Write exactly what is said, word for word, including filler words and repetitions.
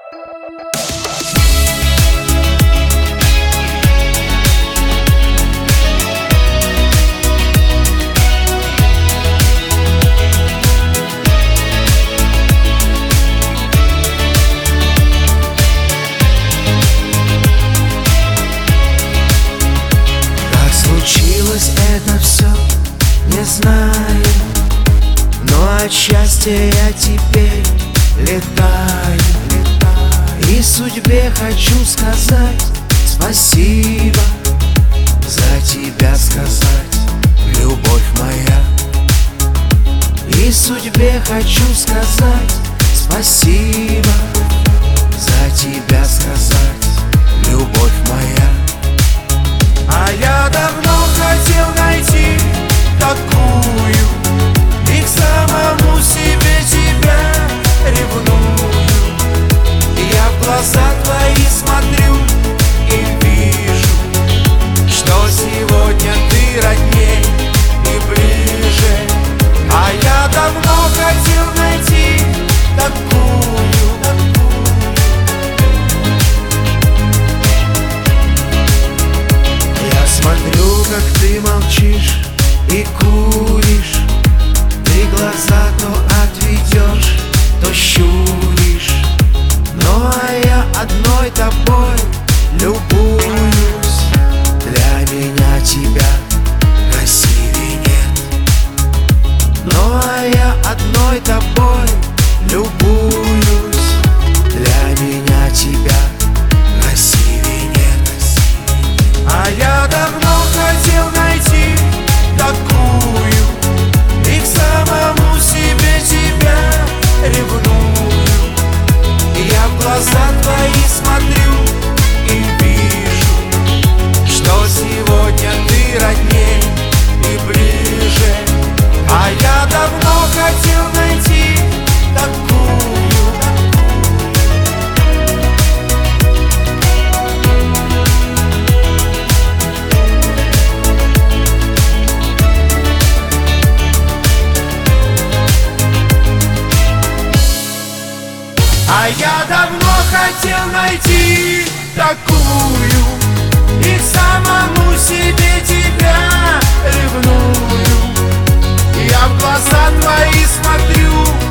Это все не знаю, но от счастья я теперь летаю, летаю. И судьбе хочу сказать спасибо, за тебя сказать, любовь моя. И судьбе хочу сказать спасибо, за тебя сказать, любовь моя. А я давно хотел найти такую, и к самому себе тебя ревную. Я в глаза твои смотрю и вижу, что сегодня ты родней и ближе. А я давно хотел найти такую, такую. Я смотрю, как ты молчишь и куришь, ты глаза то отведешь, то щуришь. Ну а я одной тобой любуюсь. Для меня тебя красивей нет. Ну а я одной тобой любуюсь. Для меня тебя красивей нет. А я давно хотел найти такую, и к самому себе тебя ревную. Я в глаза твои смотрю и вижу, что сегодня ты родней и ближе. А я давно хотел найти такую. А я давно хотел найти такую, и к самому себе тебя ревную. Я в глаза твои смотрю